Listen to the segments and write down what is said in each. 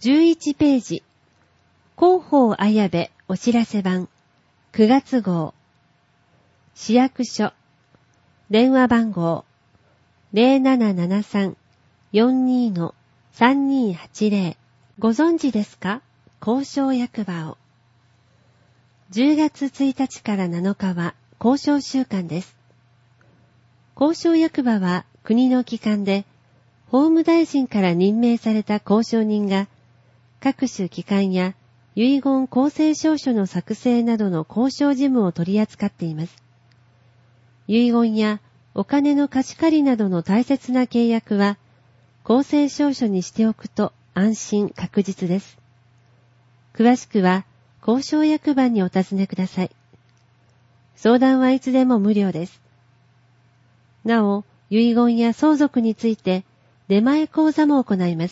11ページ、広報綾部お知らせ版、9月号、市役所、電話番号、0773-42-3280、ご存知ですか？交渉役場を。10月1日から7日は交渉週間です。交渉役場は国の機関で、法務大臣から任命された交渉人が、各種機関や遺言公正証書の作成などの交渉事務を取り扱っています。遺言やお金の貸し借りなどの大切な契約は、公正証書にしておくと安心確実です。詳しくは、交渉役場にお尋ねください。相談はいつでも無料です。なお、遺言や相続について出前講座も行います。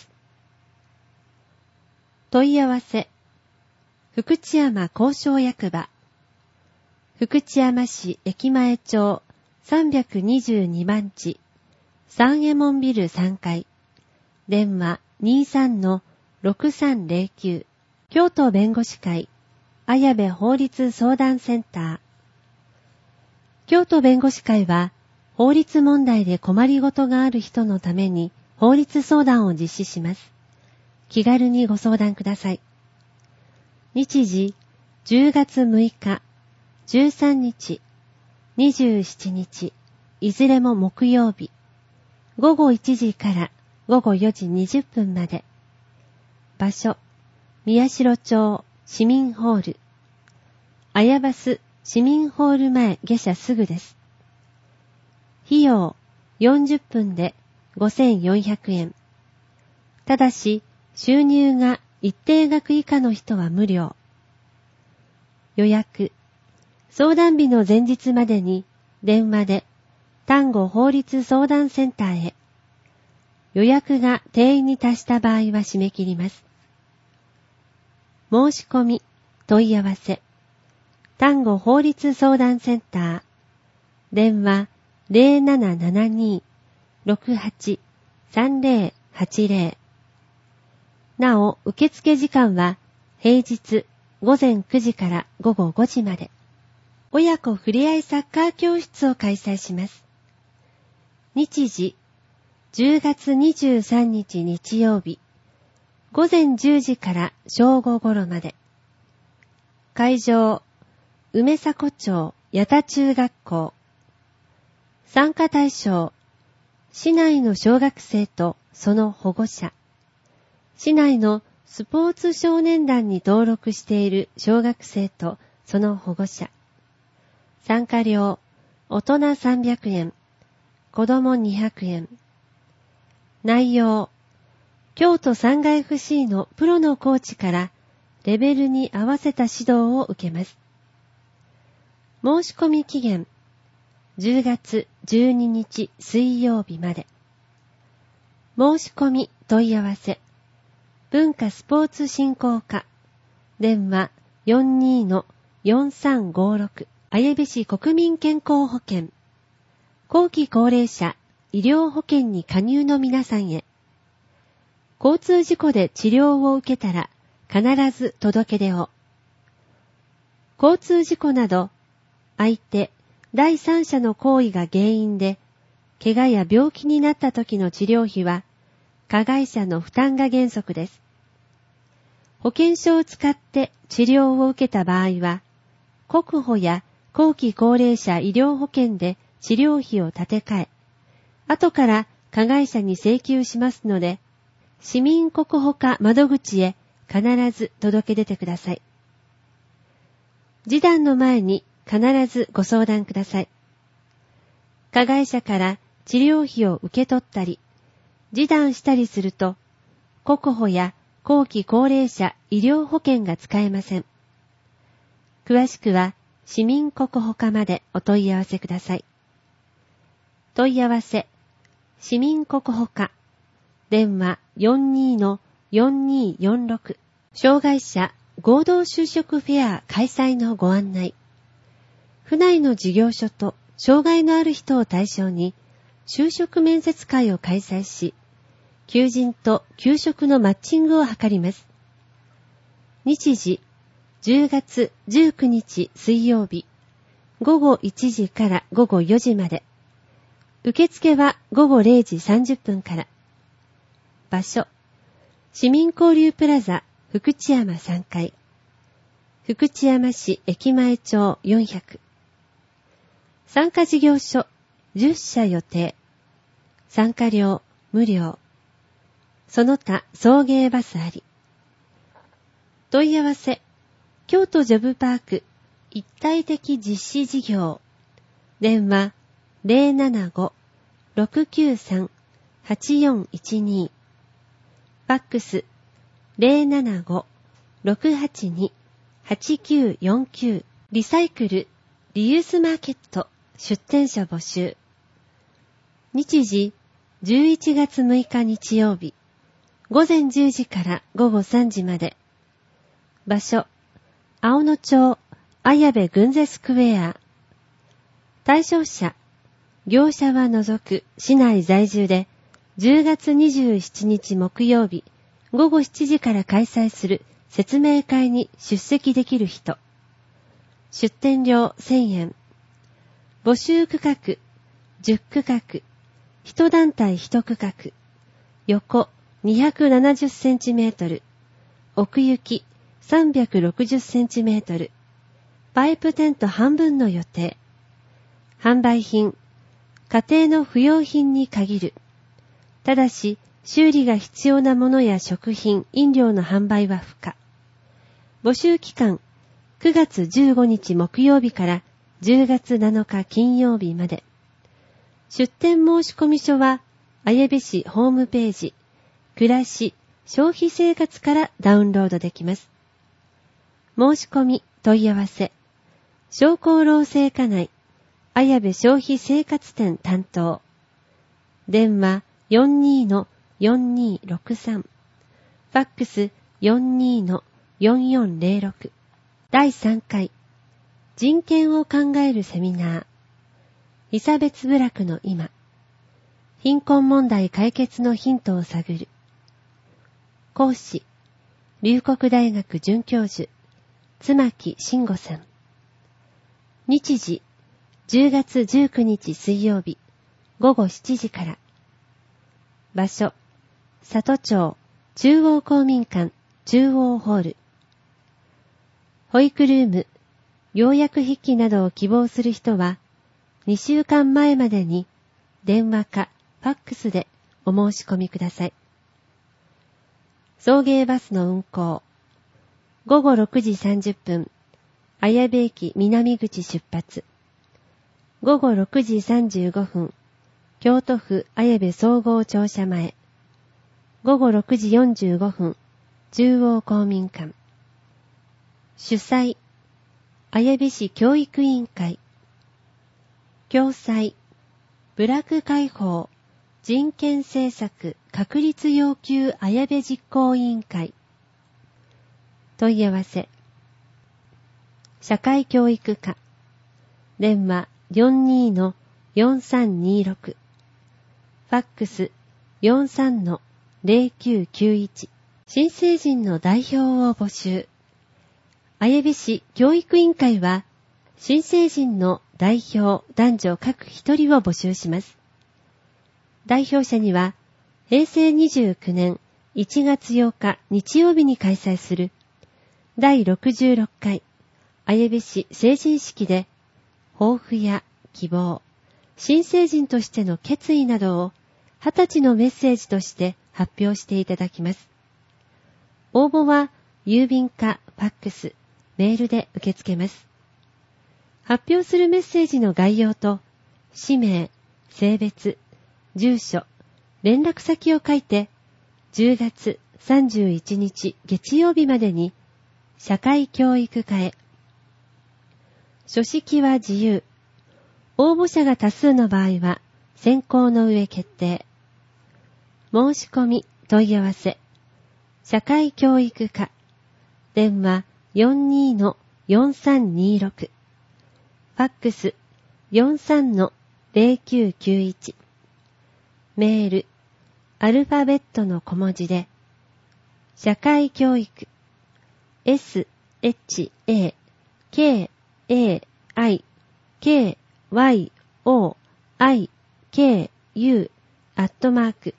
問い合わせ、福知山交渉役場、福知山市駅前町322番地、三右衛門ビル3階、電話 23-6309、京都弁護士会、綾部法律相談センター。京都弁護士会は、法律問題で困りごとがある人のために法律相談を実施します。気軽にご相談ください。日時、10月6日、13日、27日、いずれも木曜日、午後1時から午後4時20分まで。場所、宮代町市民ホール。綾バス市民ホール前下車すぐです。費用40分で5400円。ただし、収入が一定額以下の人は無料。予約。相談日の前日までに電話で丹後法律相談センターへ。予約が定員に達した場合は締め切ります。申し込み、問い合わせ。丹後法律相談センター。電話0772-683080。なお、受付時間は平日午前9時から午後5時まで。親子ふれあいサッカー教室を開催します。日時、10月23日日曜日、午前10時から正午頃まで。会場、梅迫町八田中学校。参加対象、市内の小学生とその保護者。市内のスポーツ少年団に登録している小学生とその保護者。参加料、大人300円、子供200円。内容、京都3階 FC のプロのコーチからレベルに合わせた指導を受けます。申し込み期限、10月12日水曜日まで。申し込み問い合わせ。文化スポーツ振興課。電話 42-4356。綾部市国民健康保険。後期高齢者医療保険に加入の皆さんへ。交通事故で治療を受けたら必ず届け出を。交通事故など、相手、第三者の行為が原因で、怪我や病気になった時の治療費は、加害者の負担が原則です。保険証を使って治療を受けた場合は、国保や後期高齢者医療保険で治療費を立て替え、後から加害者に請求しますので、市民国保課窓口へ必ず届け出てください。示談の前に必ずご相談ください。加害者から治療費を受け取ったり、示談したりすると、国保や後期高齢者医療保険が使えません。詳しくは市民国保課までお問い合わせください。問い合わせ、市民国保課、電話 42-4246、障害者合同就職フェア開催のご案内。府内の事業所と障害のある人を対象に就職面接会を開催し、 求人と求職のマッチングを図ります。日時、10月19日水曜日、午後1時から午後4時まで。受付は午後0時30分から。場所、市民交流プラザ福知山3階。福知山市駅前町400。参加事業所10社予定。参加料無料。その他送迎バスあり。問い合わせ、京都ジョブパーク一体的実施事業。電話 075-693-8412。ファックス 075-682-8949。リサイクルリユースマーケット出店者募集。日時11月6日日曜日、午前10時から午後3時まで。場所、青野町綾部群ゼスクエア。対象者、業者は除く市内在住で10月27日木曜日午後7時から開催する説明会に出席できる人。出店料1000円。募集区画10区画。1団体1区画。横270センチメートル。奥行き360センチメートル。パイプテント半分の予定。販売品、家庭の不要品に限る。ただし、修理が必要なものや食品、飲料の販売は不可。募集期間、9月15日木曜日から10月7日金曜日まで。出店申込書は、綾部市ホームページ、暮らし、消費生活からダウンロードできます。申し込み、問い合わせ。商工労政課内、綾部消費生活店担当。電話 42-4263。ファックス 42-4406。第3回、人権を考えるセミナー。被差別部落の今。貧困問題解決のヒントを探る。講師、龍谷大学准教授、妻木慎吾さん。日時、10月19日水曜日、午後7時から。場所、里町中央公民館中央ホール。保育ルーム、要約筆記などを希望する人は、2週間前までに電話かファックスでお申し込みください。送迎バスの運行。午後6時30分、綾部駅南口出発。午後6時35分、京都府綾部総合庁舎前。午後6時45分、中央公民館。主催、綾部市教育委員会。共催、部落解放、人権政策確立要求綾部実行委員会。問い合わせ、社会教育課。電話 42-4326。ファックス 43-0991。新成人の代表を募集。綾部市教育委員会は、新成人の代表男女各一人を募集します。代表者には、平成29年1月8日日曜日に開催する第66回綾部市成人式で、抱負や希望、新成人としての決意などを20歳のメッセージとして発表していただきます。応募は郵便かファックス、メールで受け付けます。発表するメッセージの概要と、氏名、性別、住所、連絡先を書いて、10月31日月曜日までに、社会教育課へ。書式は自由。応募者が多数の場合は、選考の上決定。申し込み、問い合わせ。社会教育課。電話 42-4326。ファックス 43-0991。メール、 アルファベットの小文字で、社会教育 SHAKAIKYOIKU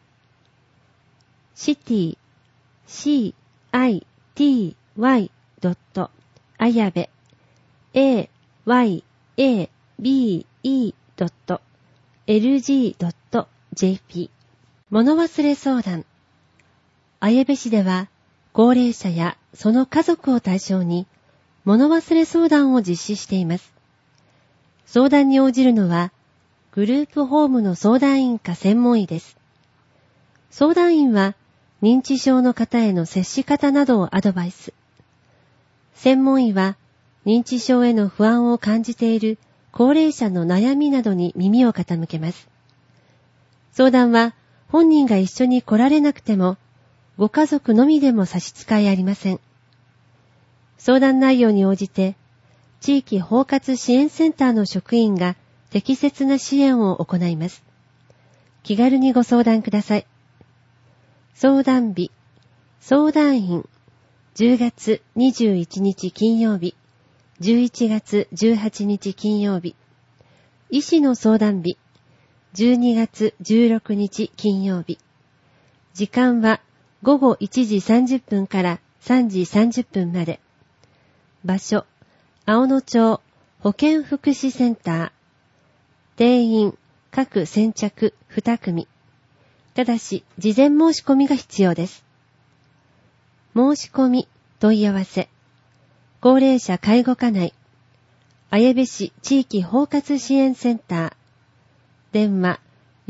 city.ayabe.lg.jp 物忘れ相談。綾部市では、高齢者やその家族を対象に、物忘れ相談を実施しています。相談に応じるのは、グループホームの相談員か専門医です。相談員は、認知症の方への接し方などをアドバイス。専門医は、認知症への不安を感じている高齢者の悩みなどに耳を傾けます。相談は、本人が一緒に来られなくても、ご家族のみでも差し支えありません。相談内容に応じて、地域包括支援センターの職員が適切な支援を行います。気軽にご相談ください。相談日、相談員、10月21日金曜日、11月18日金曜日、医師の相談日、12月16日金曜日。時間は午後1時30分から3時30分まで。場所、青野町保健福祉センター。定員、各先着2組。ただし、事前申し込みが必要です。申し込み、問い合わせ。高齢者介護課内。綾部市地域包括支援センター。電話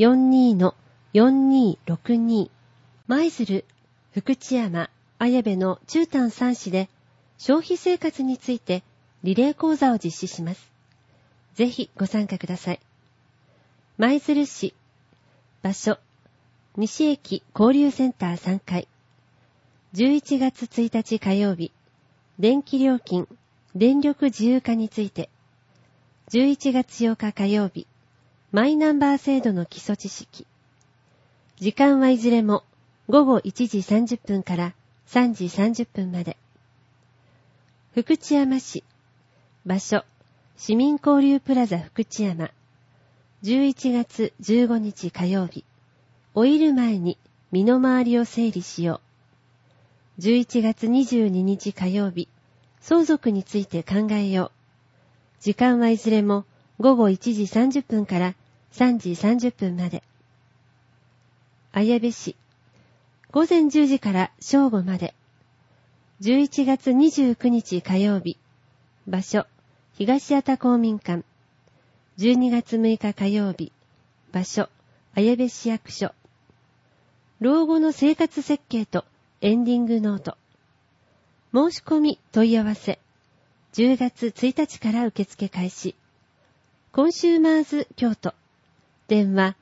42-4262 舞鶴、福知山、綾部の中丹3市で消費生活についてリレー講座を実施します。ぜひご参加ください。舞鶴市、場所、西駅交流センター3階。11月1日火曜日、電気料金、電力自由化について。11月8日火曜日、マイナンバー制度の基礎知識。時間はいずれも午後1時30分から3時30分まで。福知山市。場所、市民交流プラザ福知山。11月15日火曜日。老いる前に身の回りを整理しよう。11月22日火曜日。相続について考えよう。時間はいずれも午後1時30分から3時30分まで。綾部市。午前10時から正午まで。11月29日火曜日。場所、東畑公民館。12月6日火曜日。場所、綾部市役所。老後の生活設計とエンディングノート。申し込み問い合わせ。10月1日から受付開始。コンシューマーズ京都。電話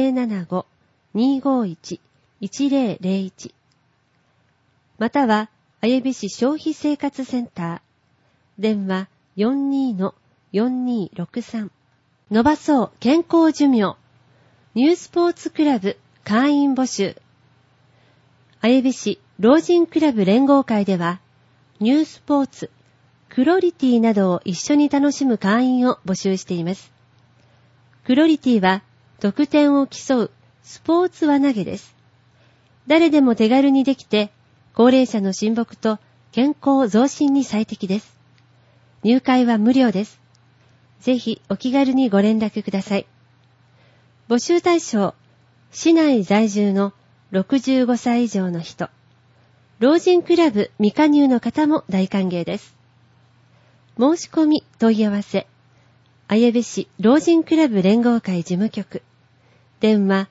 075-251-1001。または、綾部市消費生活センター。電話 42-4263。伸ばそう健康寿命。ニュースポーツクラブ会員募集。綾部市老人クラブ連合会では、ニュースポーツ、クロリティなどを一緒に楽しむ会員を募集しています。クロリティは得点を競うスポーツ輪投げです。誰でも手軽にできて、高齢者の親睦と健康増進に最適です。入会は無料です。ぜひお気軽にご連絡ください。募集対象、市内在住の65歳以上の人、老人クラブ未加入の方も大歓迎です。申し込み問い合わせ、綾部市老人クラブ連合会事務局。電話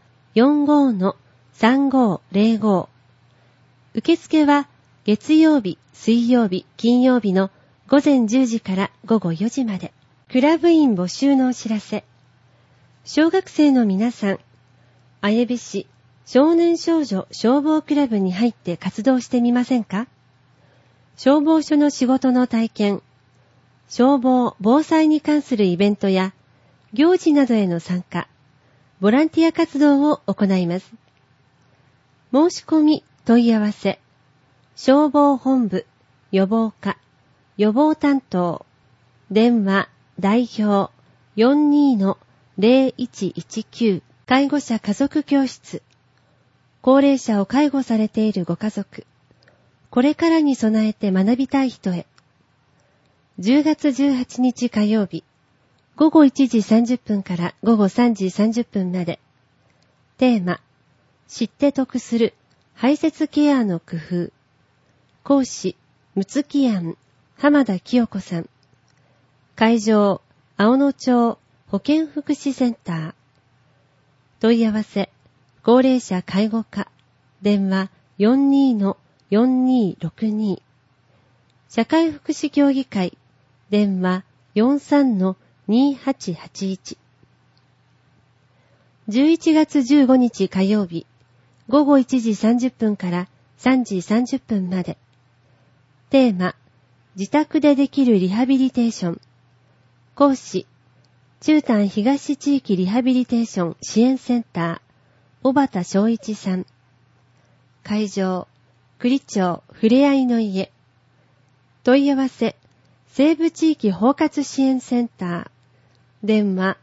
45-3505。受付は月曜日、水曜日、金曜日の午前10時から午後4時まで。クラブ員募集のお知らせ。小学生の皆さん、綾部市少年少女消防クラブに入って活動してみませんか？消防署の仕事の体験、消防・防災に関するイベントや行事などへの参加、ボランティア活動を行います。 申し込み問い合わせ消防本部予防課予防担当電話代表 42-0119 介護者家族教室高齢者を介護されているご家族これからに備えて学びたい人へ10月18日火曜日午後1時30分から午後3時30分までテーマ知って得する排泄ケアの工夫講師むつきやん浜田清子さん会場青野町保健福祉センター問い合わせ高齢者介護課電話 42-4262 社会福祉協議会電話 43-2881 11月15日火曜日午後1時30分から3時30分までテーマ自宅でできるリハビリテーション講師中丹東地域リハビリテーション支援センター小畑昭一さん会場栗町ふれあいの家問い合わせ西部地域包括支援センター電話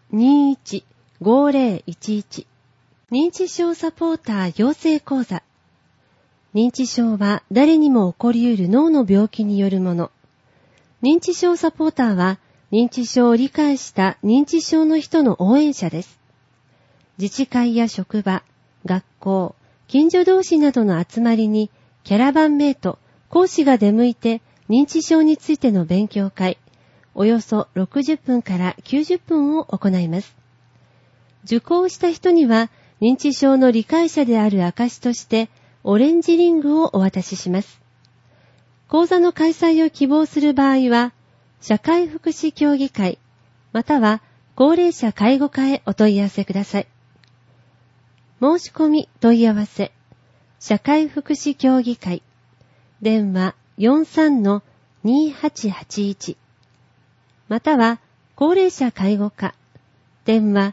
21-5011 認知症サポーター養成講座認知症は誰にも起こり得る脳の病気によるもの。認知症サポーターは認知症を理解した認知症の人の応援者です。自治会や職場、学校、近所同士などの集まりにキャラバンメイト、講師が出向いて認知症についての勉強会、およそ60分から90分を行います。受講した人には認知症の理解者である証としてオレンジリングをお渡しします。講座の開催を希望する場合は、社会福祉協議会、または高齢者介護課へお問い合わせください。申し込み問い合わせ、社会福祉協議会、電話 43-2881、または高齢者介護課、電話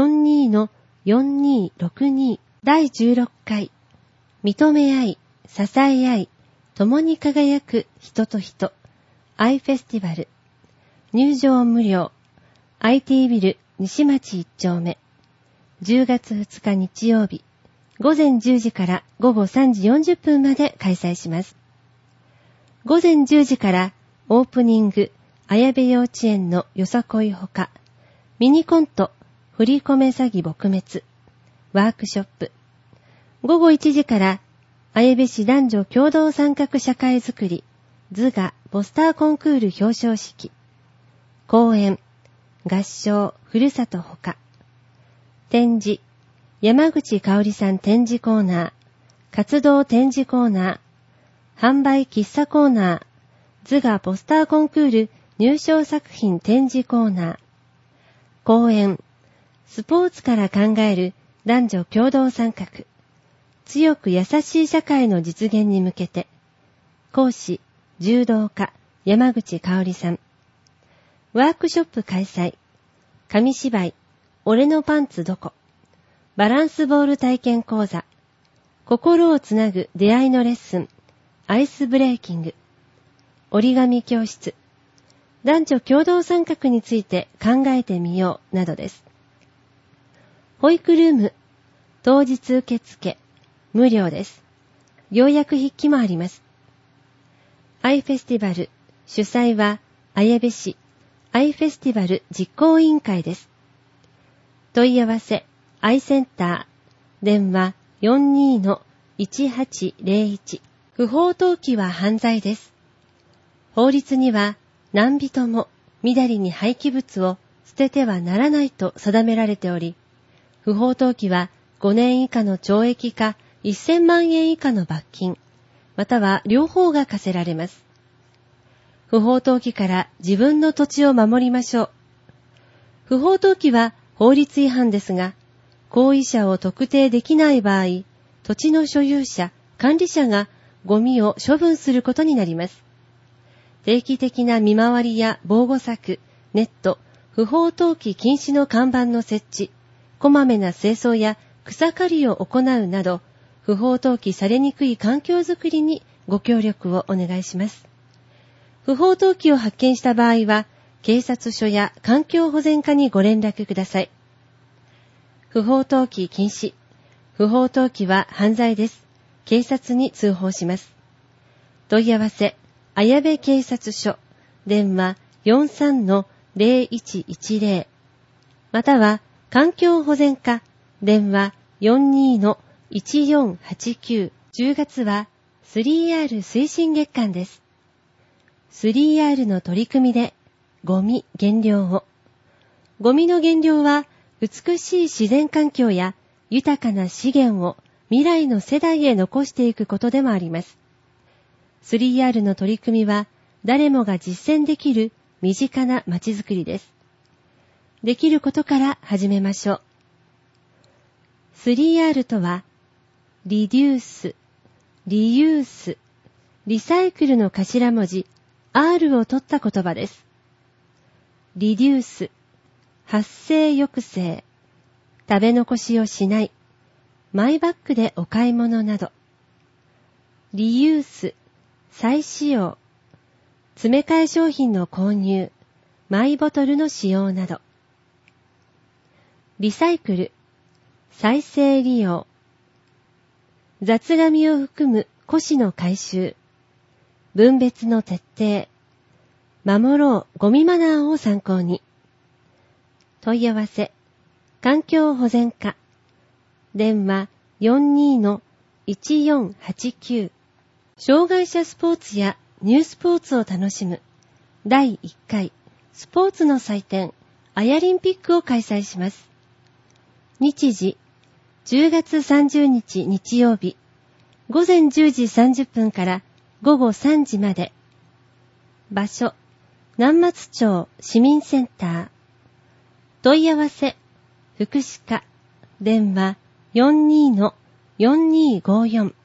42-4262 第16回、認め合い、支え合い、共に輝く人と人、アイフェスティバル、入場無料、IT ビル西町1丁目、10月2日日曜日、午前10時から午後3時40分まで開催します。午前10時からオープニング、綾部幼稚園のよさこいほか、ミニコント、振り込め詐欺撲滅、ワークショップ、午後1時から綾部市男女共同参画社会づくり図画ポスターコンクール表彰式講演合唱ふるさとほか展示山口香織さん展示コーナー活動展示コーナー販売喫茶コーナー図画ポスターコンクール入賞作品展示コーナー講演スポーツから考える男女共同参画強く優しい社会の実現に向けて講師柔道家山口香織さんワークショップ開催紙芝居俺のパンツどこバランスボール体験講座心をつなぐ出会いのレッスンアイスブレーキング折り紙教室男女共同参画について考えてみようなどです。保育ルーム当日受付無料です。要約筆記もあります。アイフェスティバル主催は綾部市アイフェスティバル実行委員会です。問い合わせアイセンター電話 42-1801 不法投棄は犯罪です。法律には何人もみだりに廃棄物を捨ててはならないと定められており、不法投棄は5年以下の懲役か1000万円以下の罰金、または両方が課せられます。不法投棄から自分の土地を守りましょう。不法投棄は法律違反ですが、行為者を特定できない場合、土地の所有者、管理者がゴミを処分することになります。定期的な見回りや防護柵、ネット、不法投棄禁止の看板の設置、こまめな清掃や草刈りを行うなど、 不法投棄されにくい環境づくりにご協力をお願いします。不法投棄を発見した場合は、警察署や環境保全課にご連絡ください。不法投棄禁止。不法投棄は犯罪です。警察に通報します。問い合わせ、綾部警察署、電話 43-0110 または環境保全課、電話 42-1489 10月は 3R 推進月間です。3R の取り組みでゴミ減量を。ゴミの減量は美しい自然環境や豊かな資源を未来の世代へ残していくことでもあります。3R の取り組みは誰もが実践できる身近なまちづくりです。できることから始めましょう。3R とは、リデュース、リユース、リサイクルの頭文字 R を取った言葉です。リデュース、発生抑制、食べ残しをしない、マイバッグでお買い物など。リユース、再使用、詰め替え商品の購入、マイボトルの使用など。リサイクル、再生利用、雑紙を含む古紙の回収、分別の徹底、守ろうゴミマナーを参考に。問い合わせ、環境保全課、電話 42-1489 障害者スポーツやニュースポーツを楽しむ第1回スポーツの祭典アヤリンピックを開催します。日時10月30日日曜日午前10時30分から午後3時まで。場所南松町市民センター。問い合わせ福祉課電話 42-4254